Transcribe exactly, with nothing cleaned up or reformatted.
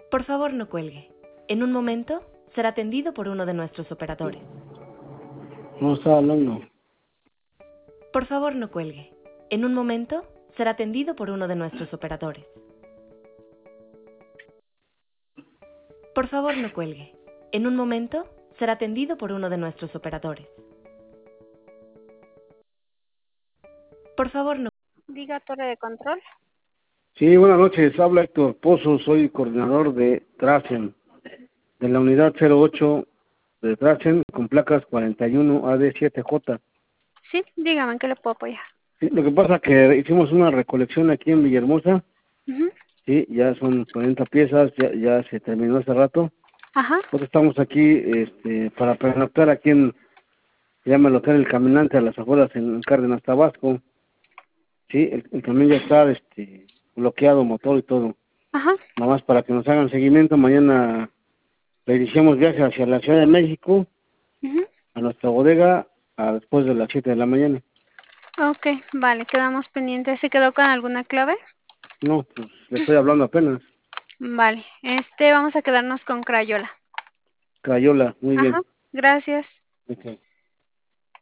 Por favor, no cuelgue. En un momento será atendido por uno de nuestros operadores. No está hablando. Por favor, no cuelgue. En un momento será atendido por uno de nuestros operadores. Por favor, no cuelgue. En un momento será atendido por uno de nuestros operadores. Por favor, no. Diga, torre de control. Sí, buenas noches. Habla Héctor Pozo. Soy coordinador de Tracen, de la unidad cero ocho de Tracen, con placas cuarenta y uno A D siete J. Sí, dígame, ¿en qué le puedo apoyar? Sí, lo que pasa es que hicimos una recolección aquí en Villahermosa. Ujú. Sí, ya son cuarenta piezas, ya, ya se terminó hace rato. Ajá. Nosotros estamos aquí este, para pernoctar aquí en, se llama el Hotel El Caminante, a las afueras en Cárdenas, Tabasco. Sí, el, el camión ya está este, bloqueado, motor y todo. Ajá. Nada más para que nos hagan seguimiento. Mañana le iniciamos viaje hacia la Ciudad de México, Ujú. a nuestra bodega, a después de las siete de la mañana. Ok, vale, quedamos pendientes. ¿Se quedó con alguna clave? No, pues le estoy hablando apenas. Vale, este, vamos a quedarnos con Crayola. Crayola, muy Ajá, bien. gracias. Ok.